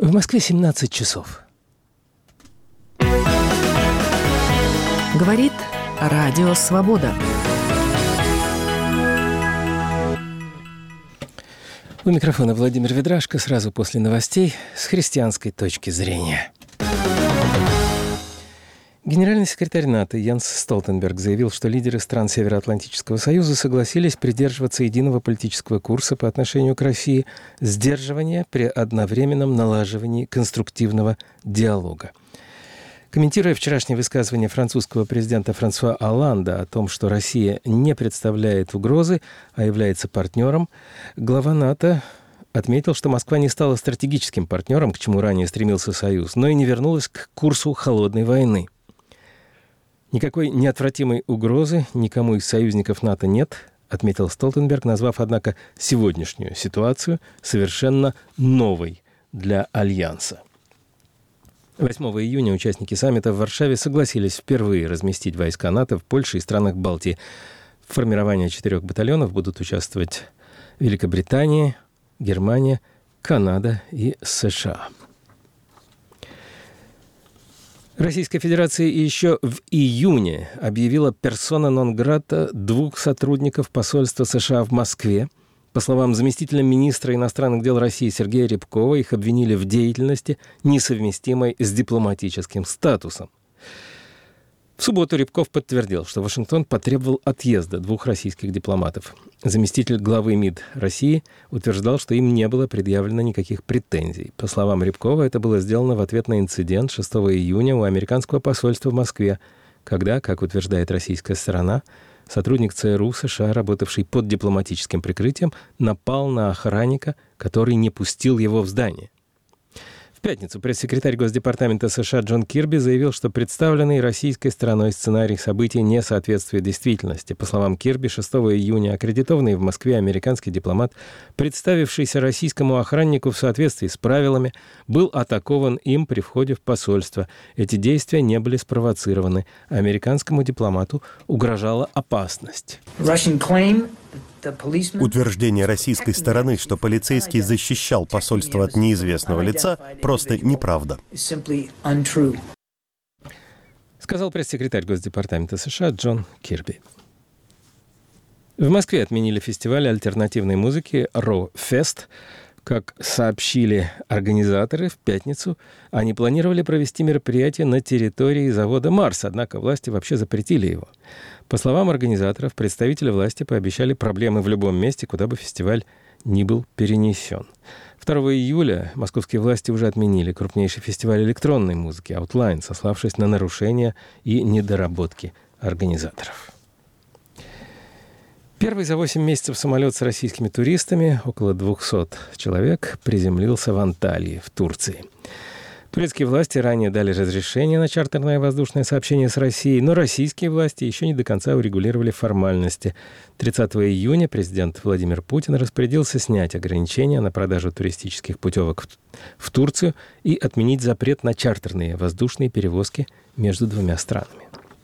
В Москве 17 часов. Говорит Радио Свобода. У микрофона Владимир Ведрашко. Сразу после новостей с христианской точки зрения. Генеральный секретарь НАТО Йенс Столтенберг заявил, что лидеры стран Североатлантического союза согласились придерживаться единого политического курса по отношению к России, сдерживания при одновременном налаживании конструктивного диалога. Комментируя вчерашнее высказывание французского президента Франсуа Олланда о том, что Россия не представляет угрозы, а является партнером, глава НАТО отметил, что Москва не стала стратегическим партнером, к чему ранее стремился Союз, но и не вернулась к курсу холодной войны. Никакой неотвратимой угрозы никому из союзников НАТО нет, отметил Столтенберг, назвав, однако, сегодняшнюю ситуацию совершенно новой для Альянса. 8 июня участники саммита в Варшаве согласились впервые разместить войска НАТО в Польше и странах Балтии. В формировании 4 батальонов будут участвовать Великобритания, Германия, Канада и США. Российская Федерация еще в июне объявила персона нон-грата 2 сотрудников посольства США в Москве. По словам заместителя министра иностранных дел России Сергея Рябкова, их обвинили в деятельности, несовместимой с дипломатическим статусом. В субботу Рябков подтвердил, что Вашингтон потребовал отъезда 2 российских дипломатов. Заместитель главы МИД России утверждал, что им не было предъявлено никаких претензий. По словам Рябкова, это было сделано в ответ на инцидент 6 июня у американского посольства в Москве, когда, как утверждает российская сторона, сотрудник ЦРУ США, работавший под дипломатическим прикрытием, напал на охранника, который не пустил его в здание. В пятницу пресс-секретарь Госдепартамента США Джон Кирби заявил, что представленный российской стороной сценарий событий не соответствует действительности. По словам Кирби, 6 июня аккредитованный в Москве американский дипломат, представившийся российскому охраннику в соответствии с правилами, был атакован им при входе в посольство. Эти действия не были спровоцированы. Американскому дипломату угрожала опасность. Утверждение российской стороны, что полицейский защищал посольство от неизвестного лица, просто неправда. Сказал пресс-секретарь Госдепартамента США Джон Кирби. В Москве отменили фестиваль альтернативной музыки «Ро-Фест». Как сообщили организаторы, в пятницу они планировали провести мероприятие на территории завода «Марс», однако власти вообще запретили его. По словам организаторов, представители власти пообещали проблемы в любом месте, куда бы фестиваль ни был перенесен. 2 июля московские власти уже отменили крупнейший фестиваль электронной музыки «Outline», сославшись на нарушения и недоработки организаторов. Первый за 8 месяцев самолет с российскими туристами, около 200 человек, приземлился в Анталии, в Турции. Турецкие власти ранее дали разрешение на чартерное воздушное сообщение с Россией, но российские власти еще не до конца урегулировали формальности. 30 июня президент Владимир Путин распорядился снять ограничения на продажу туристических путевок в Турцию и отменить запрет на чартерные воздушные перевозки между 2 странами.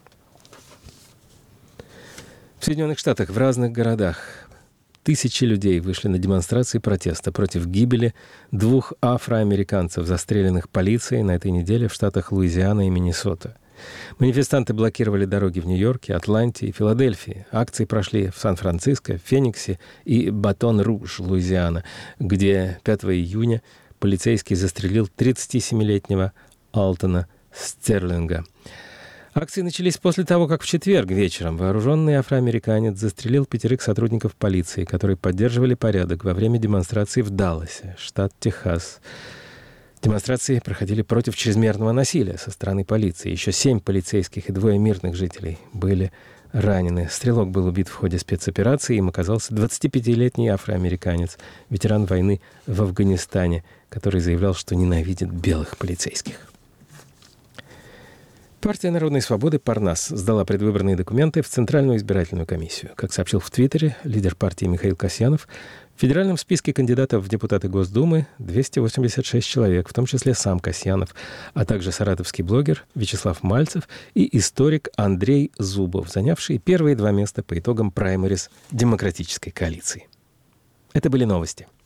В Соединенных Штатах в разных городах тысячи людей вышли на демонстрации протеста против гибели 2 афроамериканцев, застреленных полицией на этой неделе в штатах Луизиана и Миннесота. Манифестанты блокировали дороги в Нью-Йорке, Атланте и Филадельфии. Акции прошли в Сан-Франциско, Фениксе и Батон-Руж, Луизиана, где 5 июня полицейский застрелил 37-летнего Алтона Стерлинга. Акции начались после того, как в четверг вечером вооруженный афроамериканец застрелил 5 сотрудников полиции, которые поддерживали порядок во время демонстрации в Далласе, штат Техас. Демонстрации проходили против чрезмерного насилия со стороны полиции. Еще 7 полицейских и 2 мирных жителей были ранены. Стрелок был убит в ходе спецоперации. Им оказался 25-летний афроамериканец, ветеран войны в Афганистане, который заявлял, что ненавидит белых полицейских. Партия народной свободы «Парнас» сдала предвыборные документы в Центральную избирательную комиссию. Как сообщил в Твиттере лидер партии Михаил Касьянов, в федеральном списке кандидатов в депутаты Госдумы 286 человек, в том числе сам Касьянов, а также саратовский блогер Вячеслав Мальцев и историк Андрей Зубов, занявшие первые 2 места по итогам праймериз демократической коалиции. Это были новости.